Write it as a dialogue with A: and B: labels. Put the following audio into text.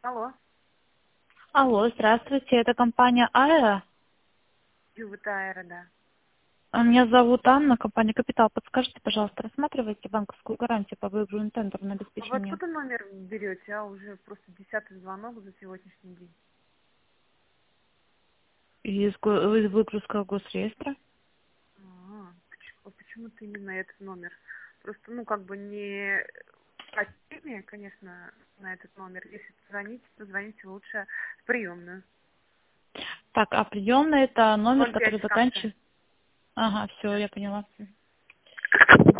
A: Алло.
B: Алло, здравствуйте, это компания Аэро.
A: Ювата Аэро, да.
B: Меня зовут Анна, компания Капитал. Подскажите, пожалуйста, рассматриваете банковскую гарантию по выигранному тендеру на
A: А вы
B: обеспечение?
A: откуда номер берете? Уже просто 10-й звонок за сегодняшний день.
B: Из выгрузка госреестра?
A: Почему-то именно этот номер. Просто, не по теме, конечно, на этот номер. Если звоните, то звоните лучше в приемную.
B: Так, а приемный это номер,
A: 05
B: который
A: в конце.
B: заканчивается... Ага, все, я поняла.